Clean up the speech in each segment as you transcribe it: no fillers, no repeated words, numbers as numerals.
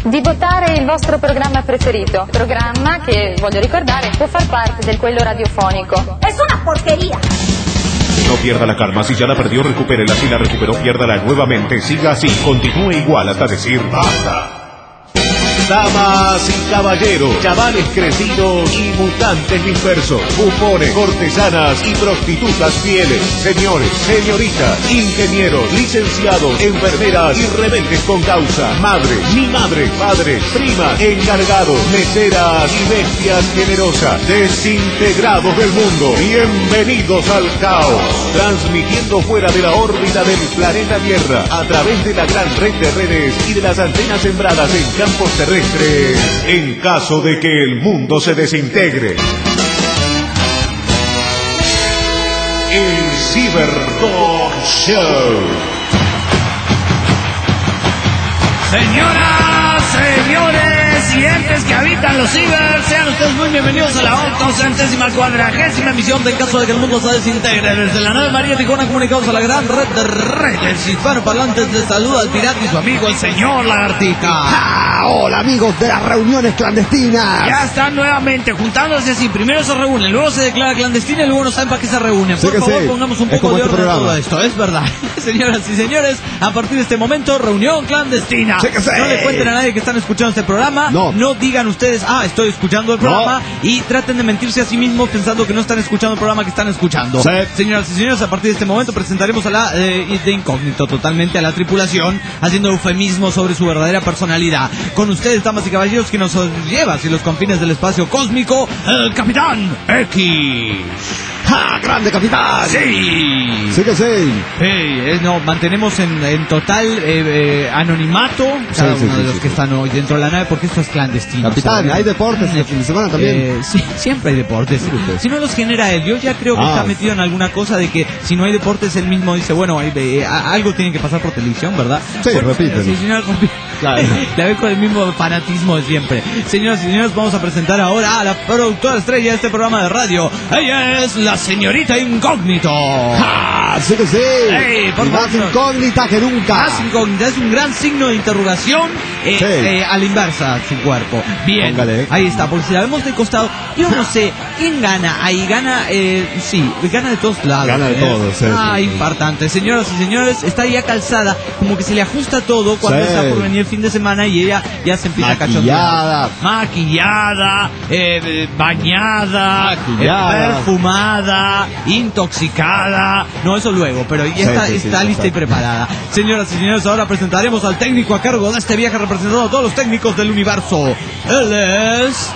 di votare il vostro programma preferito. Programma che, voglio ricordare, può far parte del quello radiofonico. ¡Es una porquería! No pierda la calma, si ya la perdió, recupérela, si la recuperó, piérdala nuevamente, siga así, continúe igual hasta decir basta. Damas y caballeros, chavales crecidos y mutantes dispersos, bufones, cortesanas y prostitutas fieles, señores, señoritas, ingenieros, licenciados, enfermeras y rebeldes con causa, madres, mi madre, padres, primas, encargados, meseras y bestias generosas, desintegrados del mundo, bienvenidos al caos, transmitiendo fuera de la órbita del planeta Tierra, a través de la gran red de redes y de las antenas sembradas en campos terrestres, en caso de que el mundo se desintegre. El Ciberdog Show. Señoras, señores y entes que habitan los ciber, sean ustedes muy bienvenidos a la 840ª emisión de En caso de que el mundo se desintegre. Desde la nave María Tijuana comunicados a la gran red de redes hispanoparlantes, les saluda el pirata y su amigo el señor Lagartija. ¡Ah! Hola amigos de las reuniones clandestinas. Ya están nuevamente juntándose así, primero se reúnen, luego se declara clandestina y luego no saben para qué se reúnen. Por favor, pongamos un poco de orden a todo esto, es verdad. Señoras y señores, a partir de este momento, reunión clandestina. No le cuenten a nadie que están escuchando este programa. No digan ustedes, estoy escuchando el programa, y traten de mentirse a sí mismos pensando que no están escuchando el programa que están escuchando. Sí. Señoras y señores, a partir de este momento presentaremos a la de incógnito totalmente a la tripulación, haciendo eufemismos sobre su verdadera personalidad. Con ustedes, damas y caballeros, que nos lleva hacia los confines del espacio cósmico, el Capitán X. ¡Ja! ¡Grande capitán! ¡Sí! ¡Sí que sí! Mantenemos en total anonimato cada uno de los que están hoy dentro de la nave, porque esto es clandestino. Capitán, ¿hay deportes el fin de semana también? Sí, siempre hay deportes. Si no los genera él, yo ya creo que está metido en alguna cosa de que si no hay deportes, él mismo dice, bueno, algo tiene que pasar por televisión, ¿verdad? Sí, repiten. Sí, señor, claro. La veo con el mismo fanatismo de siempre. Señoras y señores, vamos a presentar ahora a la productora estrella de este programa de radio. Ella es la señorita Incógnito. ¡Ah! ¡Sí que sí! Hey, más incógnita que nunca. Más incógnita, es un gran signo de interrogación a la inversa su cuerpo. Bien, póngale. Ahí está, porque si la vemos de costado, yo no sé, ¿quién gana? Ahí gana, gana de todos lados. Gana de todos, sí. Importante. Señoras y señores, está ya calzada, como que se le ajusta todo cuando está por venir el fin de semana y ella ya se empieza a cachondear. Maquillada, bañada, perfumada, intoxicada. No, eso luego, pero ya está lista y preparada. Señoras y señores, ahora presentaremos al técnico a cargo de este viaje, representando a todos los técnicos del universo. Él es...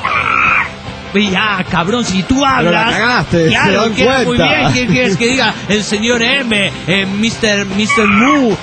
Ya, cabrón, si tú hablas... Pero la cagaste, claro, queda muy bien. ¿Qué quieres que diga? El señor M, Mr. Mu...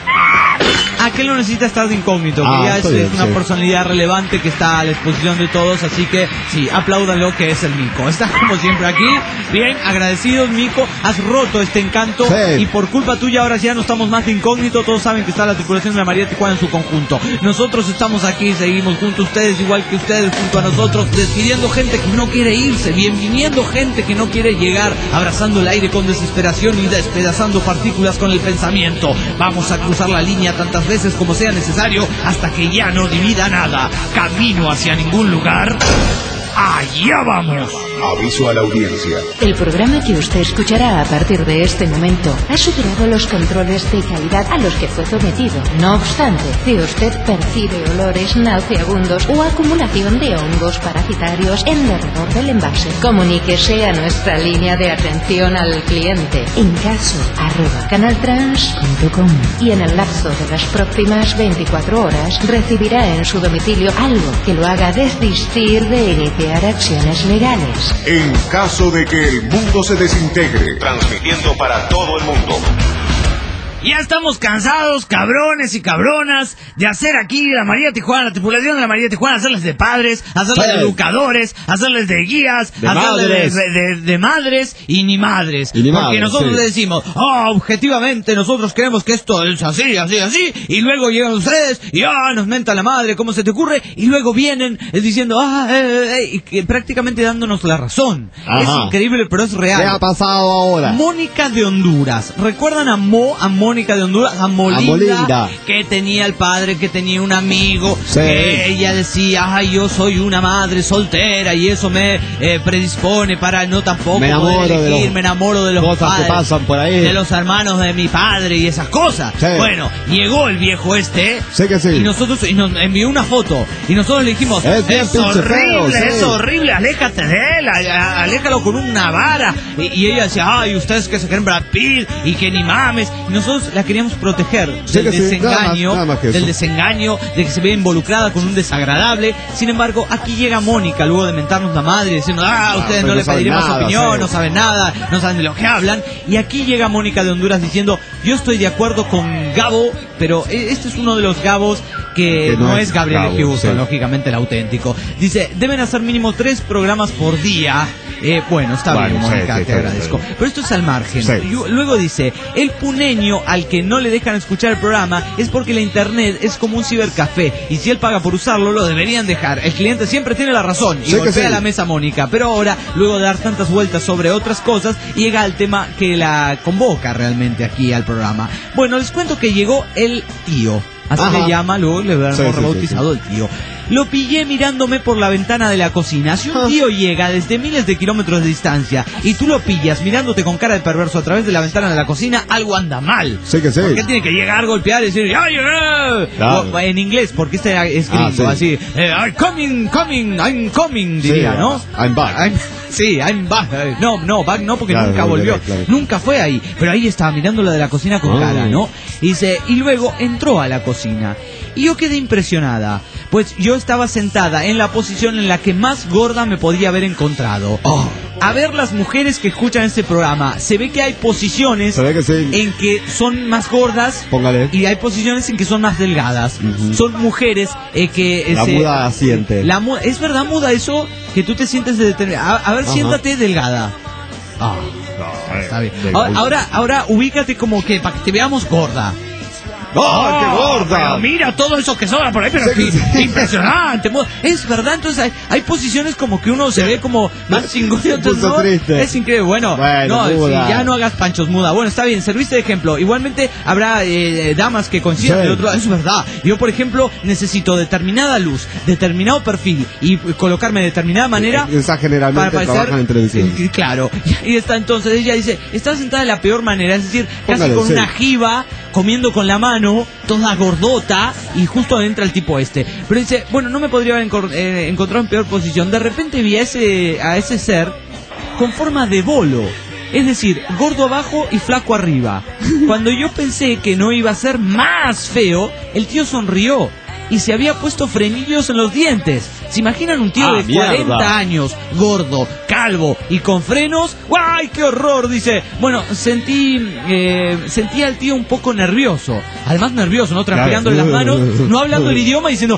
Aquel no necesita estar de incógnito, que ya es una personalidad relevante que está a la exposición de todos, así que sí, apláudanlo, que es el Mico. Está como siempre aquí, bien, agradecidos, Mico, has roto este encanto, y por culpa tuya ahora ya no estamos más de incógnito, todos saben que está la tripulación de la María Tijuana en su conjunto. Nosotros estamos aquí, seguimos junto a ustedes, igual que ustedes junto a nosotros, despidiendo gente que no quiere irse, bienviniendo gente que no quiere llegar, abrazando el aire con desesperación y despedazando partículas con el pensamiento. Vamos a cruzar la línea tantas veces como sea necesario hasta que ya no divida nada. Camino hacia ningún lugar. ¡Allá vamos! Aviso a la audiencia. El programa que usted escuchará a partir de este momento ha superado los controles de calidad a los que fue sometido. No obstante, si usted percibe olores nauseabundos o acumulación de hongos parasitarios en derredor del envase, comuníquese a nuestra línea de atención al cliente incaso@canaltrans.com y en el lapso de las próximas 24 horas recibirá en su domicilio algo que lo haga desistir de iniciar acciones legales. En caso de que el mundo se desintegre, transmitiendo para todo el mundo. Ya estamos cansados, cabrones y cabronas, de hacer aquí la María Tijuana, la tripulación de la María Tijuana, hacerles de padres, hacerles de educadores, hacerles de guías, hacerles de madres y ni madres. Porque nosotros decimos, objetivamente nosotros creemos que esto es así, así, así, y luego llegan ustedes y nos mentan la madre, ¿cómo se te ocurre? Y luego vienen diciendo, y que prácticamente dándonos la razón. Ajá. Es increíble, pero es real. ¿Qué ha pasado ahora? Mónica de Honduras. ¿Recuerdan a Mónica Mónica de Honduras, a Molinda, que tenía el padre, que tenía un amigo, que ella decía, ay, yo soy una madre soltera y eso me predispone para no tampoco me enamoro de los cosas padres, que pasan por ahí, de los hermanos de mi padre y esas cosas. Bueno, llegó el viejo y nosotros, y nos envió una foto y nosotros le dijimos, es horrible, aléjate de él, aléjalo con una vara. Y ella decía, ay, ustedes que se creen Brad Pitt y que ni mames. Y nosotros la queríamos proteger del desengaño, de que se vea involucrada con un desagradable. Sin embargo, aquí llega Mónica luego de mentarnos la madre diciendo, ustedes no le pediremos opinión, no saben nada, no saben de lo que hablan. Y aquí llega Mónica de Honduras diciendo, yo estoy de acuerdo con Gabo, pero este es uno de los Gabos que no es Gabriel Hughes, lógicamente el auténtico. Dice, deben hacer mínimo 3 programas por día. Bueno, está bien, Mónica, te agradezco. Pero esto es al margen. Luego dice, el puneño al que no le dejan escuchar el programa es porque la internet es como un cibercafé y si él paga por usarlo, lo deberían dejar. El cliente siempre tiene la razón y golpea la mesa Mónica. Pero ahora, luego de dar tantas vueltas sobre otras cosas, llega al tema que la convoca realmente aquí al programa. Bueno, les cuento que llegó el tío. Así le llama, luego le hemos rebautizado el tío. Lo pillé mirándome por la ventana de la cocina. Si un tío llega desde miles de kilómetros de distancia y tú lo pillas mirándote con cara de perverso a través de la ventana de la cocina, algo anda mal. Porque tiene que llegar, golpear y decir, ¡ay, en inglés, porque este es gringo, así, I'm coming, diría, ¿no? I'm back. I'm back. No, back no, porque nunca volvió. Claro. Nunca fue ahí. Pero ahí estaba mirando la de la cocina con cara, ¿no? Y dice, y luego entró a la cocina. Y yo quedé impresionada, pues yo estaba sentada en la posición en la que más gorda me podía haber encontrado. A ver las mujeres que escuchan este programa, se ve que hay posiciones en que son más gordas. Y hay posiciones en que son más delgadas. Son mujeres que... La muda asiente. ¿Es verdad, muda, eso? Que tú te sientes de determinada... A ver, siéntate delgada. Está bien. Ahora ubícate como que para que te veamos gorda. ¡qué gorda! Pero mira todo eso que sobra por ahí, pero qué impresionante. Es verdad, entonces hay posiciones como que uno se ve como más chingón y otros no. Es increíble. Bueno, ya no hagas panchos, muda. Bueno, está bien, serviste de ejemplo. Igualmente habrá damas que coinciden del otro lado. Eso es verdad. Yo, por ejemplo, necesito determinada luz, determinado perfil y colocarme de determinada manera. Esa generalmente para trabajan en televisión. Claro. Y está entonces, ella dice, está sentada de la peor manera, es decir, casi con una jiba, comiendo con la mano, toda gordota, y justo entra el tipo este. Pero dice, bueno, no me podría haber encontrado en peor posición. De repente vi a ese ser con forma de bolo, es decir, gordo abajo y flaco arriba. Cuando yo pensé que no iba a ser más feo, el tío sonrió y se había puesto frenillos en los dientes. ¿Se imaginan un tío de 40 años, gordo, calvo y con frenos? ¡Ay, qué horror! Dice, bueno, sentí al tío un poco nervioso. Además nervioso, ¿no? Transpirándole las manos, no hablando el idioma, diciendo...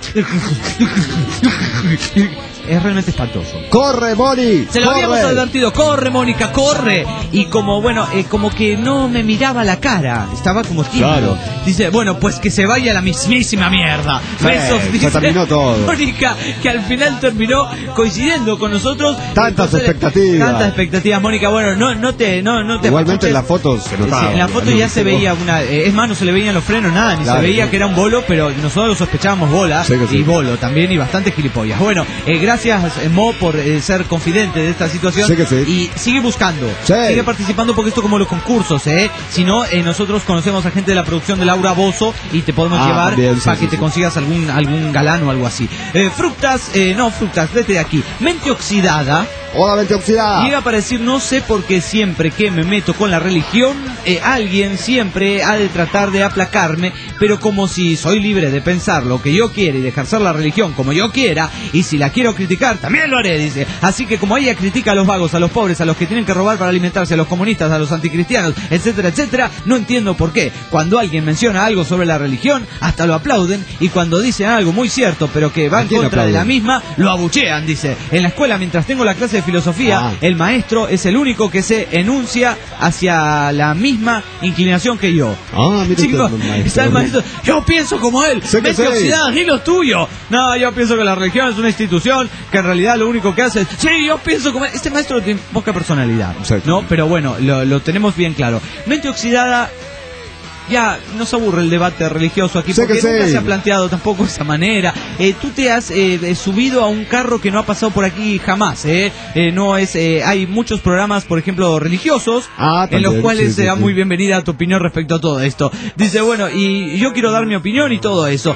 Es realmente espantoso. ¡Corre, Moni! Se lo habíamos advertido. ¡Corre, Mónica, corre! Y como, como que no me miraba la cara. Estaba como tímido. Dice, bueno, pues que se vaya a la mismísima mierda. Besos, dice. Se terminó todo. Mónica, que al final terminó coincidiendo con nosotros. Tantas expectativas, Mónica. Bueno, no te igualmente en la foto se notaba. En la foto ya se veía una... Es más, no se le veían los frenos, nada. Ni se veía que era un bolo, pero nosotros lo sospechábamos bola. Y bolo también, y bastante gilipollas. Bueno, gracias Mo por ser confidente de esta situación. Y sigue buscando, sigue participando, porque esto como los concursos, si no, nosotros conocemos a gente de la producción de Laura Bozzo y te podemos llevar para que te consigas algún galán o algo así. Fructas, vete de aquí. Mente oxidada. Hola, mente oxidada. Llega para decir, no sé por qué siempre que me meto con la religión, alguien siempre ha de tratar de aplacarme, pero como si soy libre de pensar lo que yo quiera y de ejercer la religión como yo quiera, y si la quiero criticar, también lo haré, dice. Así que como ella critica a los vagos, a los pobres, a los que tienen que robar para alimentarse, a los comunistas, a los anticristianos, etcétera, etcétera, no entiendo por qué. Cuando alguien menciona algo sobre la religión, hasta lo aplauden, y cuando dicen algo muy cierto, pero que va en contra de la misma, lo abuchean, dice. En la escuela, mientras tengo la clase de filosofía, el maestro es el único que se enuncia hacia la misma inclinación que yo. Chicos, está el maestro, yo pienso como él, mente oxidada, ni lo tuyo. No, yo pienso que la religión es una institución que en realidad lo único que hace es, yo pienso como él. Este maestro tiene poca personalidad, ¿no? Pero bueno, lo tenemos bien claro. Mente oxidada ya nos aburre el debate religioso aquí, porque nunca se ha planteado tampoco de esa manera. Tú te has subido a un carro que no ha pasado por aquí jamás, no es, hay muchos programas, por ejemplo, religiosos, en los cuales se da muy bienvenida tu opinión respecto a todo esto. Dice, bueno, y yo quiero dar mi opinión y todo eso.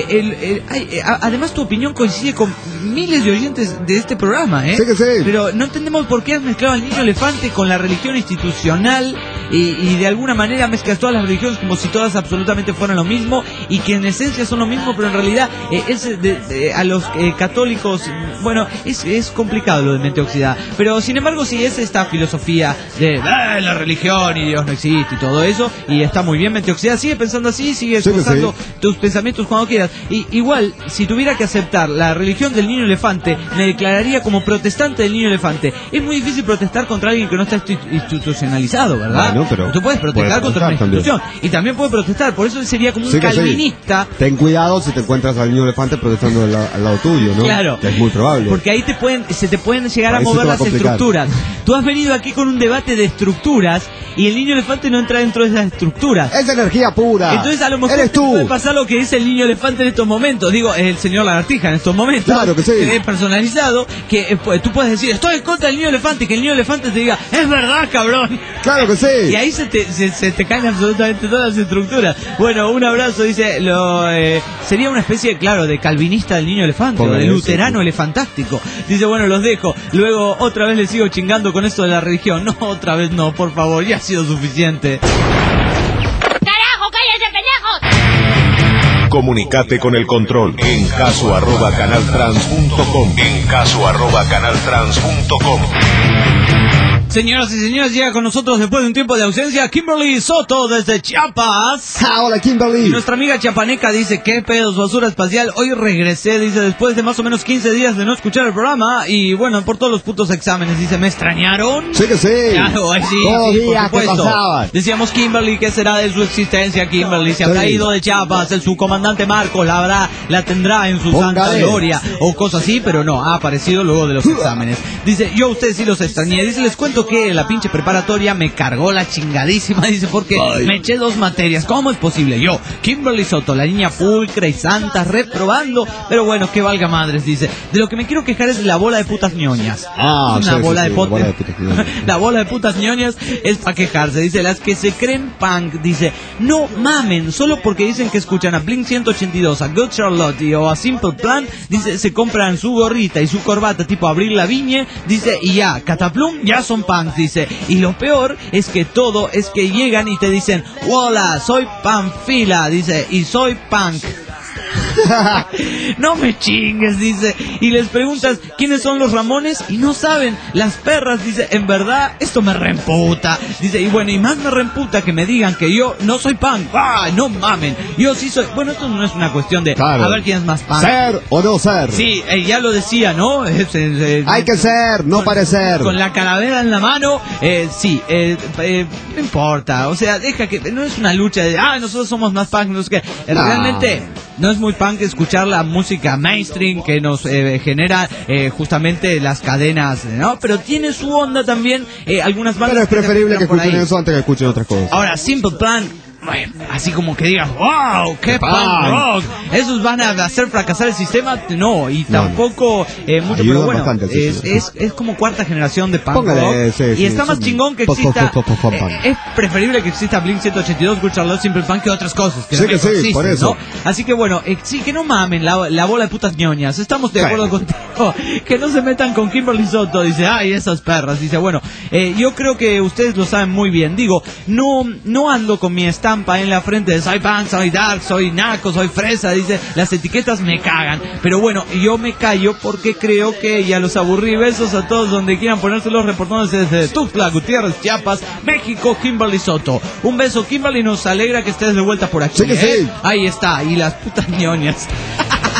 Además, tu opinión coincide con miles de oyentes de este programa, pero no entendemos por qué has mezclado al niño elefante con la religión institucional y de alguna manera mezclas todas las religiones como si todas absolutamente fueran lo mismo y que en esencia son lo mismo, pero en realidad a los católicos, bueno, es complicado lo de mente oxidada, pero sin embargo sí es esta filosofía de la religión y Dios no existe y todo eso, y está muy bien mente oxidada, sigue pensando así, sigue expresando tus pensamientos cuando quieras, y igual si tuviera que aceptar la religión del niño elefante, me declararía como protestante del niño elefante. Es muy difícil protestar contra alguien que no está institucionalizado, ¿verdad? Bueno, pero tú puedes protestar contra una institución también. Y también puede protestar, por eso él sería como un calvinista. Ten cuidado si te encuentras al niño elefante protestando al lado tuyo, ¿no? Claro. Es muy probable. Porque ahí se te pueden llegar a mover las estructuras. Tú has venido aquí con un debate de estructuras y el niño elefante no entra dentro de esas estructuras. Es energía pura. Entonces a lo mejor eres tú. Puede pasar lo que dice el niño elefante en estos momentos. Digo, es el señor lagartija en estos momentos. Claro que sí. Es personalizado, que tú puedes decir, estoy en contra del niño elefante, y que el niño elefante te diga, es verdad, cabrón. Claro que sí. Y ahí se te caen absolutamente todas las estructuras. Bueno, un abrazo, dice, sería una especie, claro, de calvinista del niño elefante, o de luterano elefantástico. Dice, bueno, los dejo. Luego otra vez le sigo chingando con esto de la religión. No, otra vez no, por favor, ya ha sido suficiente. ¡Carajo, cállense, pendejos! Comunicate con el control en caso@canaltrans.com. En caso@canaltrans.com. Señoras y señores, llega con nosotros después de un tiempo de ausencia Kimberly Soto desde Chiapas. Hola, Kimberly. Y nuestra amiga chiapaneca dice, ¿qué pedos, basura espacial? Hoy regresé, dice, después de más o menos 15 días de no escuchar el programa. Y bueno, por todos los putos exámenes, dice, ¿me extrañaron? Sí que sí. Claro, ahí sí, todos sí, días por que supuesto. pasaban. Decíamos, Kimberly, ¿qué será de su existencia? Kimberly se habrá ido de Chiapas, el subcomandante Marcos la tendrá en su santa gloria o cosas así, pero no, ha aparecido luego de los exámenes. Dice, yo a ustedes sí los extrañé. Dice, les cuento que la pinche preparatoria me cargó la chingadísima, dice, porque me eché 2 materias. ¿Cómo es posible? Yo, Kimberly Soto, la niña pulcra y santa, reprobando, pero bueno, que valga madres, dice. De lo que me quiero quejar es de la bola de putas ñoñas. La bola de putas ñoñas. La bola de putas ñoñas es para quejarse, dice, las que se creen punk, dice, no mamen, solo porque dicen que escuchan a Blink 182, a Good Charlotte o a Simple Plan, dice, se compran su gorrita y su corbata tipo Abril Lavigne, dice, y ya, cataplum, ya son punks, dice. Y lo peor es que llegan y te dicen, hola, soy Panfila, dice, y soy punk. No me chingues, dice. Y les preguntas quiénes son los Ramones y no saben. Las perras, dice, en verdad esto me reemputa, dice, y bueno, y más me reemputa que me digan que yo no soy punk. No mamen, yo sí soy. Bueno, esto no es una cuestión de a ver quién es más punk, ser o no ser. Sí, ya lo decía, ¿no? Hay que ser, no parecer. Con la calavera en la mano, sí, no importa, o sea, deja que no es una lucha de nosotros somos más punk, no sé qué. Realmente no es muy punk escuchar la música mainstream que nos genera justamente las cadenas, ¿no? Pero tiene su onda también, algunas bandas. Pero es preferible que escuchen eso antes que escuchen otras cosas. Ahora, Simple Plan, bueno, así como que digas, wow, qué punk rock, esos van a hacer fracasar el sistema, no, y tampoco mucho, pero bueno, es como cuarta generación de punk rock, y está más chingón que exista, es preferible que exista Blink 182, Good Charlotte, Simple Plan que otras cosas, que existen, por eso. ¿no? Así que bueno, sí, que no mamen la bola de putas ñoñas, estamos de acuerdo contigo, que no se metan con Kimberly Soto, dice, ay, esas perras, dice, bueno, yo creo que ustedes lo saben muy bien, digo, no ando con mi estampa en la frente de soy punk, soy dark, soy naco, soy fresa, dice, las etiquetas me cagan, pero bueno, yo me callo porque creo que ya los aburrí. Besos a todos donde quieran ponérselos, reportándose desde Tuxtla Gutiérrez, Chiapas, México, Kimberly Soto. Un beso, Kimberly, nos alegra que estés de vuelta por aquí. Sí. Ahí está, y las putas ñoñas.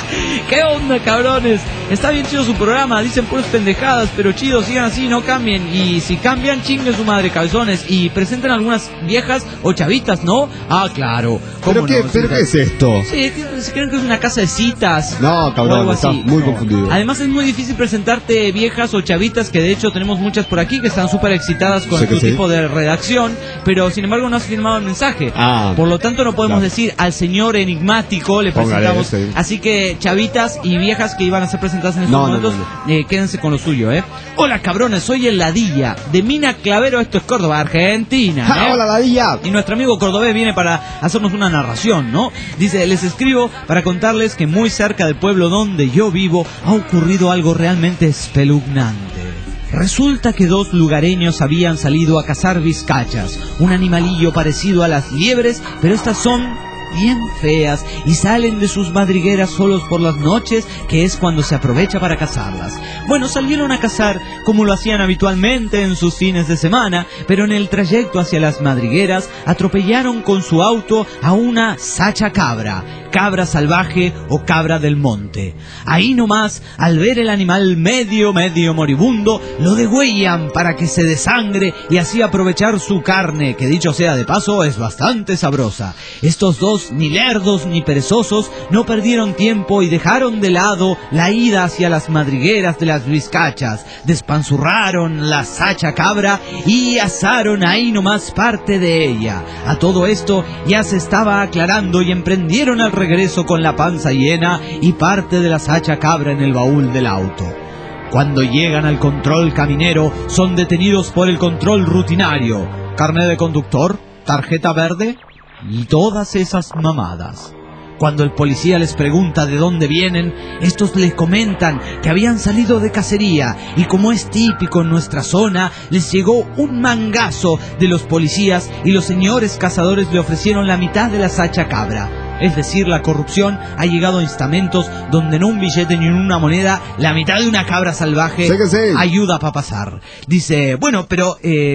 ¿Qué onda, cabrones? Está bien chido su programa, dicen puras pendejadas, pero chido, sigan así, no cambien. Y si cambian, chinguen su madre, cabezones. Y presenten algunas viejas o chavitas, ¿no? Ah, claro. ¿Pero qué es esto? Sí, se creen que es una casa de citas. No, cabrón, estás muy confundido. Además es muy difícil presentarte viejas o chavitas, que de hecho tenemos muchas por aquí que están súper excitadas con tu tipo de redacción, pero sin embargo no has firmado el mensaje. Por lo tanto no podemos decir al señor enigmático, le presentamos. Así que chavitas y viejas que iban a ser presentadas en estos momentos, quédense con lo suyo, Hola, cabrones, soy el Ladilla de Mina Clavero, esto es Córdoba, Argentina. Hola, Ladilla. Y nuestro amigo cordobés viene para hacernos una narración, ¿no? Dice, les escribo para contarles que muy cerca del pueblo donde yo vivo ha ocurrido algo realmente espeluznante. Resulta que 2 lugareños habían salido a cazar vizcachas, un animalillo parecido a las liebres, pero estas son bien feas y salen de sus madrigueras solos por las noches, que es cuando se aprovecha para cazarlas. Bueno, salieron a cazar como lo hacían habitualmente en sus fines de semana, pero en el trayecto hacia las madrigueras atropellaron con su auto a una sacha cabra, cabra salvaje o cabra del monte. Ahí nomás, al ver el animal medio moribundo, lo degüellan para que se desangre y así aprovechar su carne, que dicho sea de paso es bastante sabrosa. Estos 2, ni lerdos ni perezosos, no perdieron tiempo y dejaron de lado la ida hacia las madrigueras de las vizcachas, despanzurraron la sacha cabra y asaron ahí nomás parte de ella. A todo esto ya se estaba aclarando y emprendieron al regreso con la panza llena y parte de la sacha cabra en el baúl del auto. Cuando llegan al control caminero, son detenidos por el control rutinario. Carnet de conductor, tarjeta verde y todas esas mamadas. Cuando el policía les pregunta de dónde vienen, estos les comentan que habían salido de cacería y, como es típico en nuestra zona, les llegó un mangazo de los policías y los señores cazadores le ofrecieron la mitad de la sacha cabra. Es decir, la corrupción ha llegado a estamentos donde en un billete ni en una moneda la mitad de una cabra salvaje ayuda para pasar. Dice, bueno, pero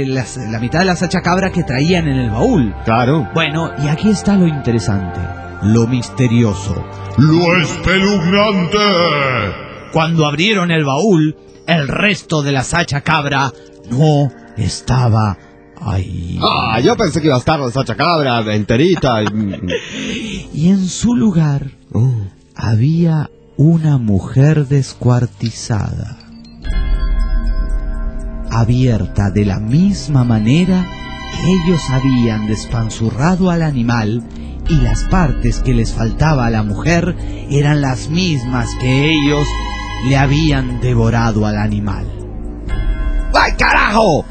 la mitad de la sacha cabra que traían en el baúl. Claro. Bueno, y aquí está lo interesante, lo misterioso, lo espeluznante. Cuando abrieron el baúl, el resto de la sacha cabra no estaba ahí. Yo pensé que iba a estar la sacha cabra enterita. Y en su lugar había una mujer descuartizada, abierta de la misma manera que ellos habían despanzurrado al animal, y las partes que les faltaba a la mujer eran las mismas que ellos le habían devorado al animal. ¡Ay, carajo!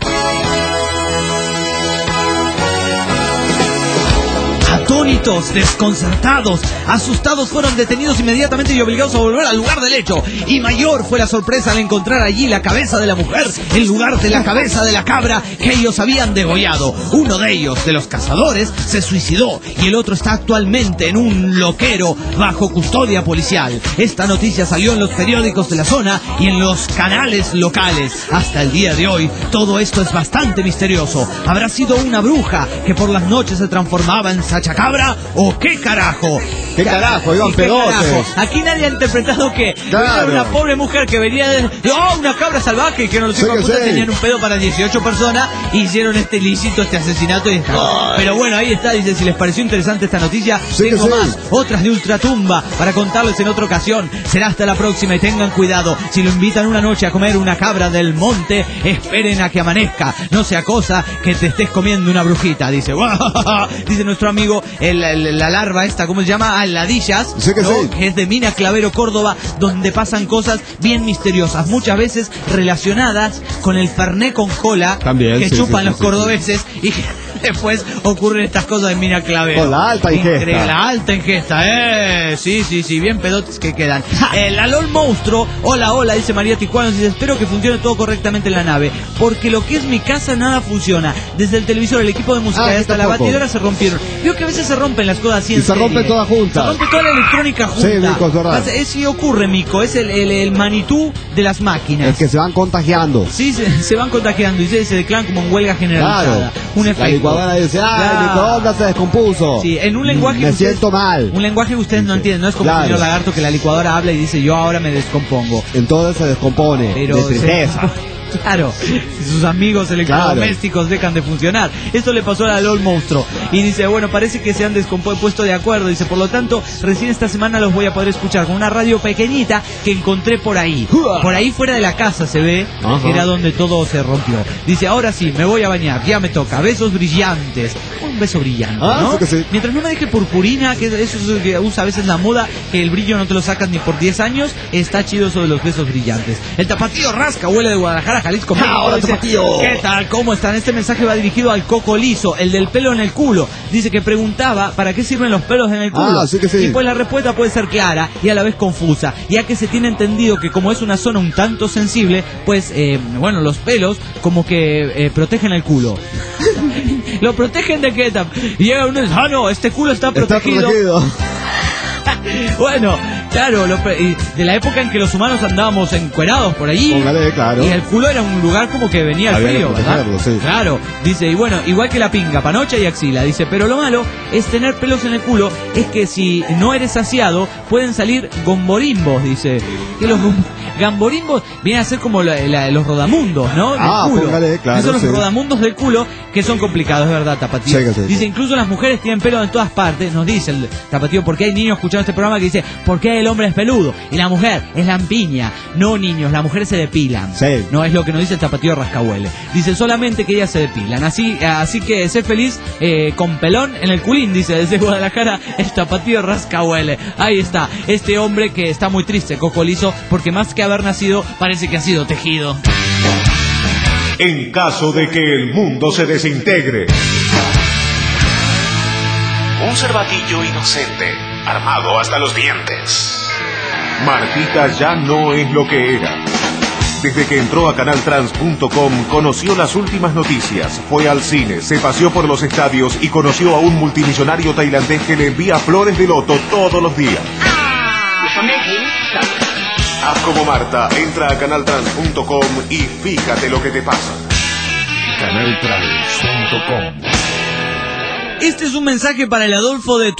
Atónitos, desconcertados, asustados, fueron detenidos inmediatamente y obligados a volver al lugar del hecho. Y mayor fue la sorpresa al encontrar allí la cabeza de la mujer en lugar de la cabeza de la cabra que ellos habían degollado. Uno de ellos, de los cazadores, se suicidó y el otro está actualmente en un loquero bajo custodia policial. Esta noticia salió en los periódicos de la zona y en los canales locales. Hasta el día de hoy, todo esto es bastante misterioso. ¿Habrá sido una bruja que por las noches se transformaba en sacha cabra o qué carajo? ¿Qué carajo? Iban pedotes. Aquí nadie ha interpretado que era una pobre mujer que venía de una cabra salvaje, que no los hijos de puta tenían un pedo para 18 personas y hicieron este ilícito, este asesinato y pero bueno, ahí está, dice, si les pareció interesante esta noticia, tengo más, otras de ultratumba para contarles en otra ocasión. Será hasta la próxima y tengan cuidado, si lo invitan una noche a comer una cabra del monte, esperen a que amanezca, no sea cosa que te estés comiendo una brujita, dice. Dice nuestro amigo la larva esta, ¿cómo se llama? Ladillas, que es de Mina Clavero, Córdoba, donde pasan cosas bien misteriosas, muchas veces relacionadas con el fernet con cola que chupan los cordobeses y después ocurren estas cosas en Mina Clavero. Con la alta ingesta. La alta ingesta, sí, bien pedotes que quedan. La LOL Monstruo, hola, dice María Tijuana, dice, espero que funcione todo correctamente en la nave, porque lo que es mi casa nada funciona. Desde el televisor, el equipo de música y hasta la batidora se rompieron. Veo que a veces se rompen las cosas así. Y se rompen todas juntas. Se rompe toda la electrónica junta. Sí, Mico, es verdad. Sí ocurre, Mico, es el Manitú de las máquinas. Es que se van contagiando. Sí, se van contagiando y se declaran como en huelga generalizada. Claro. Un efecto. licuadora dice, el microondas se descompuso. Sí, en un lenguaje me siento mal. Un lenguaje que ustedes no entienden, no es como el señor Lagarto que la licuadora habla y dice, yo ahora me descompongo. Entonces se descompone, pero de tristeza. Claro, si sus amigos electrodomésticos dejan de funcionar. Esto le pasó a LOL Monstruo. Y dice, bueno, parece que se han puesto de acuerdo. Dice, por lo tanto, recién esta semana los voy a poder escuchar con una radio pequeñita que encontré por ahí. Por ahí fuera de la casa se ve, era donde todo se rompió. Dice, ahora sí, me voy a bañar, ya me toca. Besos brillantes. Un beso brillante, ¿no? Sí que sí. Mientras no me deje purpurina, que eso es lo que usa a veces la moda, que el brillo no te lo sacas ni por 10 años, está chido eso de los besos brillantes. El Tapatío Rasca huele de Guadalajara, Jalisco. Hola, Tapatío. ¿Qué tal? ¿Cómo están? Este mensaje va dirigido al Coco Liso, el del pelo en el culo. Dice que preguntaba para qué sirven los pelos en el culo. Sí que sí. Y pues la respuesta puede ser clara y a la vez confusa, ya que se tiene entendido que como es una zona un tanto sensible, pues, bueno, los pelos como que protegen el culo. ¿Lo protegen de qué? Y llega uno y dice, no, este culo está protegido. Bueno, claro, de la época en que los humanos andábamos encuerados por allí. Póngale, claro. Y el culo era un lugar como que venía el frío, ¿verdad? Sí. Claro, dice, y bueno, igual que la pinga, panocha y axila, dice, pero lo malo es tener pelos en el culo, es que si no eres saciado, pueden salir gomborimbos, dice. Que los gamborimbos vienen a ser como los rodamundos, ¿no? Del culo. Póngale, claro. Esos son los rodamundos del culo que son complicados, es verdad, Tapatío. Sí. Dice, incluso las mujeres tienen pelo en todas partes, nos dice el Tapatío, porque hay niños escuchando este programa que dice, ¿por qué el hombre es peludo? Y la mujer es lampiña. No, niños, las mujeres se depilan. Sí. No es lo que nos dice el Tapatío Rascahuele. Dice solamente que ellas se depilan. Así que sé feliz con pelón en el culín, dice desde Guadalajara el Tapatío Rascahuele. Ahí está, este hombre que está muy triste, Coco Liso, porque más que haber nacido, parece que ha sido tejido. En caso de que el mundo se desintegre, un cervatillo inocente, armado hasta los dientes. Martita ya no es lo que era. Desde que entró a canaltrans.com conoció las últimas noticias, fue al cine, se paseó por los estadios y conoció a un multimillonario tailandés que le envía flores de loto todos los días. Haz como Marta, entra a canaltrans.com y fíjate lo que te pasa. canaltrans.com. Este es un mensaje para el Adolfo de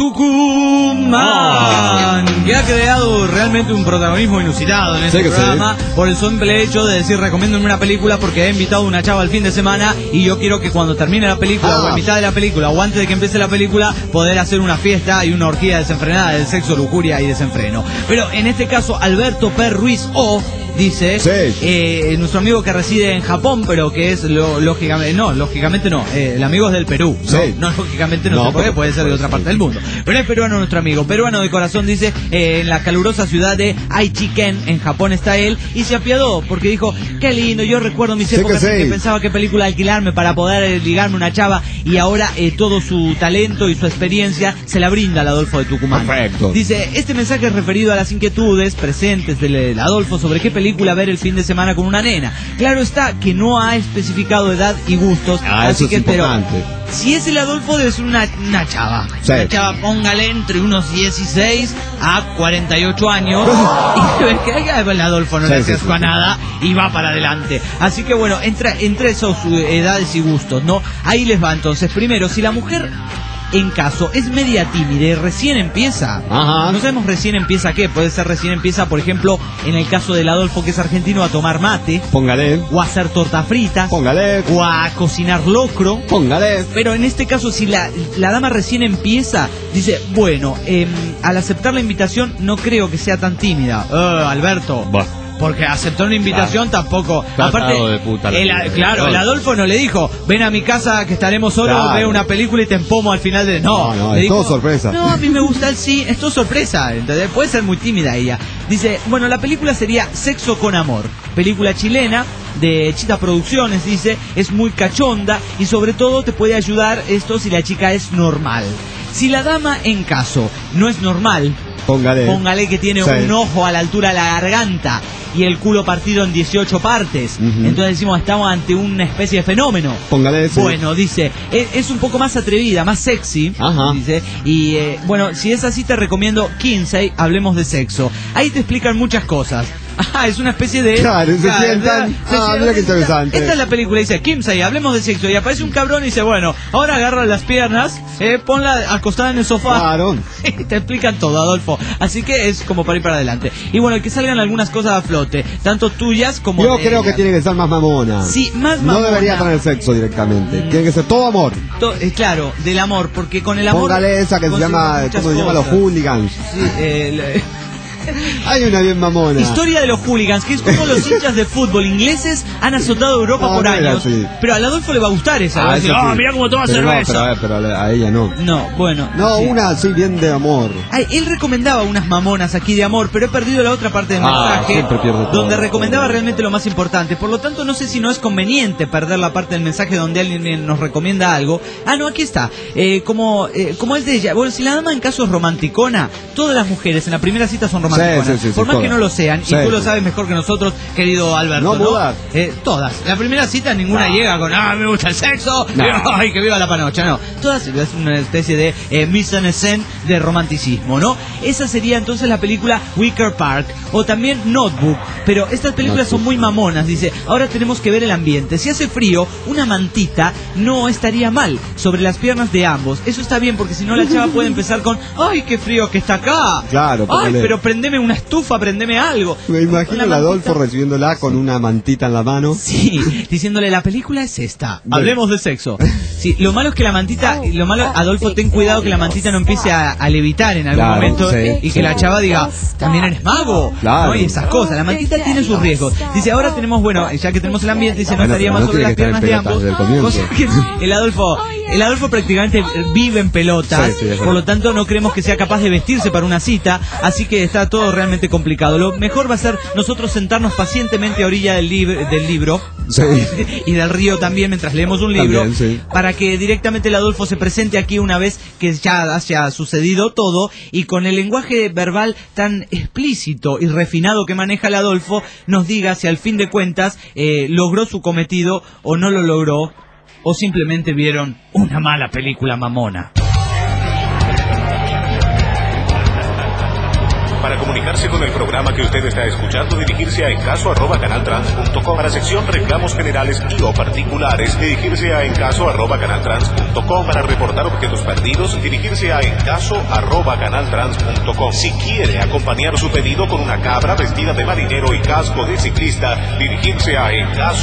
Tucumán, que ha creado realmente un protagonismo inusitado en este programa, por el simple hecho de decir, recomiéndome una película porque he invitado a una chava el fin de semana y yo quiero que cuando termine la película o a mitad de la película o antes de que empiece la película poder hacer una fiesta y una orgía desenfrenada del sexo, lujuria y desenfreno. Pero en este caso, Alberto P. Ruiz dice, nuestro amigo que reside en Japón, pero que es lógicamente no, el amigo es del Perú, no lógicamente no se puede ser de otra parte del mundo, pero es peruano nuestro amigo, peruano de corazón, dice, en la calurosa ciudad de Aichiken, en Japón está él, y se apiadó porque dijo, qué lindo, yo recuerdo mis épocas en que pensaba qué película alquilarme para poder ligarme una chava, y ahora todo su talento y su experiencia se la brinda al Adolfo de Tucumán. Perfecto. Dice, este mensaje es referido a las inquietudes presentes del Adolfo sobre qué película ver el fin de semana con una nena. Claro está que no ha especificado edad y gustos, así que pero si es el Adolfo debe ser una chava. Una chava, póngale entre unos 16 a 48 años y ves que el Adolfo no le asco a nada y va para adelante. Así que bueno, entre esos edades y gustos, ¿no? Ahí les va entonces. Primero, si la mujer en caso es media tímida y recién empieza, no sabemos recién empieza qué, puede ser recién empieza, por ejemplo, en el caso del Adolfo que es argentino, a tomar mate, o a hacer torta frita, o a cocinar locro, pero en este caso si la dama recién empieza, dice, bueno, al aceptar la invitación no creo que sea tan tímida. Alberto, porque aceptó una invitación tampoco. Aparte, de puta, el Adolfo no le dijo, ven a mi casa que estaremos solos, ve una película y te empomo al final de... No, es todo sorpresa. No, a mí me gusta el sí, es todo sorpresa, ¿entendés? Puede ser muy tímida ella. Dice, bueno, la película sería Sexo con Amor, película chilena de Chita Producciones, dice, es muy cachonda y sobre todo te puede ayudar esto si la chica es normal. Si la dama en caso no es normal, póngale que tiene un ojo a la altura de la garganta y el culo partido en 18 partes. Entonces decimos, estamos ante una especie de fenómeno. Bueno, dice, es un poco más atrevida, más sexy, dice, y bueno, si es así te recomiendo Kinsey, hablemos de sexo. Ahí te explican muchas cosas. Ah, es una especie de... Claro, se sientan. Mira qué interesante. Esta es la película, dice Kimsey, hablemos de sexo. Y aparece un cabrón y dice, bueno, ahora agarra las piernas, ponla acostada en el sofá. Claro. Te explican todo, Adolfo. Así que es como para ir para adelante. Y bueno, que salgan algunas cosas a flote, tanto tuyas como Yo de creo ella. que tiene que ser más mamona. Sí, más No mamona. debería tener sexo directamente. Tiene que ser todo amor. Claro, del amor, porque con el amor... Póngale esa que se llama, muchas ¿cómo se llama? Los cosas. hooligans. Sí, Hay una bien mamona. Historia de los hooligans, que es como los hinchas de fútbol ingleses han azotado Europa No, por no era años. así. Pero al Adolfo le va a gustar esa. Va a decir, eso sí. mira cómo toma Pero cerveza. No, pero a ella no. No, bueno. No, sí. una así bien de amor. Ay, él recomendaba unas mamonas aquí de amor, pero he perdido la otra parte del mensaje, siempre pierde todo. donde recomendaba realmente lo más importante. Por lo tanto, no sé si no es conveniente perder la parte del mensaje donde alguien nos recomienda algo. Ah, no, aquí está. Como es de ella. Bueno, si la dama en caso es romanticona, todas las mujeres en la primera cita son romanticonas. Sí, Por más todas. que no lo sean, Sí, y tú lo sí. sabes mejor que nosotros, querido Alberto. No mudas. Todas. La primera cita ninguna llega con, me gusta el sexo, No. ay, que viva la panocha. No, todas es una especie de mise en scène de romanticismo, ¿no? Esa sería entonces la película Wicker Park o también Notebook, pero estas películas son muy mamonas. Dice, ahora tenemos que ver el ambiente. Si hace frío, una mantita no estaría mal sobre las piernas de ambos. Eso está bien, porque si no la chava puede empezar con, ay, qué frío que está acá. Claro, ay, póngale. pero prendeme una estufa, prendeme algo. Me imagino La al Adolfo mantita- recibiéndola con una mantita en la mano. Sí, diciéndole, la película es esta, Bueno. hablemos de sexo. Sí, lo malo es que la mantita, Adolfo, ten cuidado que la mantita no empiece a levitar en algún Claro, momento sí, y que sí. la chava diga, también eres mago, Claro. ¿no? Y esas cosas. La mantita tiene sus riesgos. Dice, ahora tenemos, bueno, ya que tenemos el ambiente, dice, no Bueno, estaría pero más no sobre las tiene que piernas estar de en pelotas ambos. desde el comienzo. Cosa que el Adolfo prácticamente vive en pelotas, Sí, sí, es verdad. por lo tanto no creemos que sea capaz de vestirse para una cita, así que está todo realmente complicado. Lo mejor va a ser nosotros sentarnos pacientemente a orilla del libro Sí. y del río también mientras leemos un libro, También, sí. para que directamente el Adolfo se presente aquí una vez que ya haya sucedido todo, y con el lenguaje verbal tan explícito y refinado que maneja el Adolfo nos diga si al fin de cuentas logró su cometido o no lo logró, o simplemente vieron una mala película mamona. Para comunicarse con el programa que usted está escuchando, dirigirse a encaso@canaltrans.com. Para sección reclamos generales y o particulares, dirigirse a encaso@canaltrans.com. Para reportar objetos perdidos, dirigirse a encaso@canaltrans.com. Si quiere acompañar su pedido con una cabra vestida de marinero y casco de ciclista, dirigirse a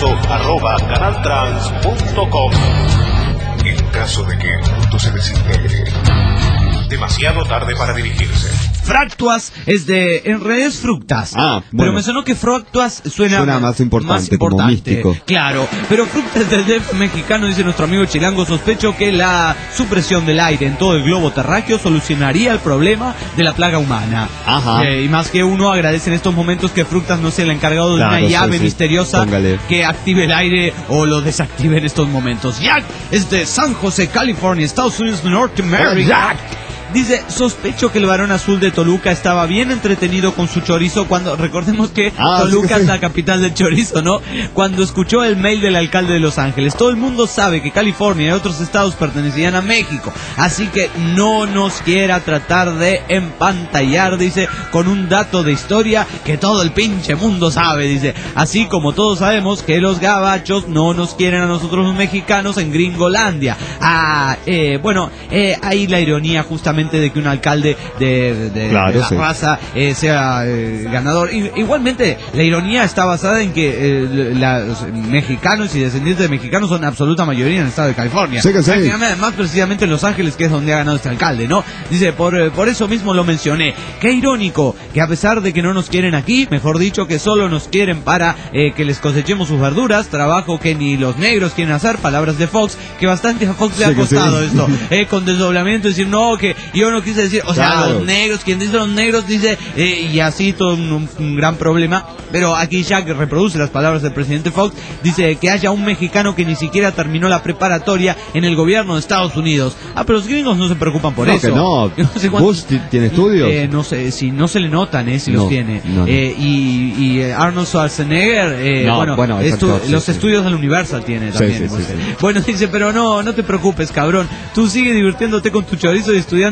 encaso@canaltrans.com. En caso de que el mundo se desintegre, demasiado tarde para dirigirse. Fractuas es de, en realidad es fructas. Ah, Pero bueno. me sonó que fructuas suena Más importante, como místico. Claro, pero fructas del DF mexicano, dice nuestro amigo Chilango, sospecho que la supresión del aire en todo el globo terráqueo solucionaría el problema de la plaga humana. Ajá. Y más que uno agradece en estos momentos que Fructas no sea el encargado de Claro, una sí, llave sí. misteriosa Póngale. que active el aire o lo desactive en estos momentos. Jack es de San José, California, Estados Unidos, Norteamérica. Dice, sospecho que el varón azul de Toluca estaba bien entretenido con su chorizo cuando, recordemos que Toluca sí que es sí. la capital del chorizo, ¿no? Cuando escuchó el mail del alcalde de Los Ángeles. Todo el mundo sabe que California y otros estados pertenecían a México, así que no nos quiera tratar de empantallar, dice, con un dato de historia que todo el pinche mundo sabe, dice. Así como todos sabemos que los gabachos no nos quieren a nosotros los mexicanos en Gringolandia. Ahí la ironía justamente de que un alcalde de Claro, la sí. raza sea ganador. Igualmente, la ironía está basada en que los mexicanos y descendientes de mexicanos son absoluta mayoría en el estado de California. Sí que sí. Más precisamente en Los Ángeles, que es donde ha ganado este alcalde, ¿no? Dice, por eso mismo lo mencioné. Qué irónico que a pesar de que no nos quieren aquí, mejor dicho, que solo nos quieren para que les cosechemos sus verduras, trabajo que ni los negros quieren hacer, palabras de Fox, que bastante a Fox le ha Sí que costado sí. esto, con desdoblamiento, decir, no, que yo no quise decir, o sea, Claro. los negros, quien dice los negros dice, y así todo un gran problema, pero aquí Jack reproduce las palabras del presidente Fox, dice que haya un mexicano que ni siquiera terminó la preparatoria en el gobierno de Estados Unidos. Ah, pero los gringos no se preocupan por No, eso. que no. Yo sé cuánto- Bush tiene estudios. no sé, si no se le notan, si No, los tiene. no, no. Y Arnold Schwarzenegger, No, bueno, es actor, sí, los sí. estudios del Universal tiene también. sí, sí. Bueno, dice, pero no te preocupes, cabrón. Tú sigue divirtiéndote con tu chorizo y estudiando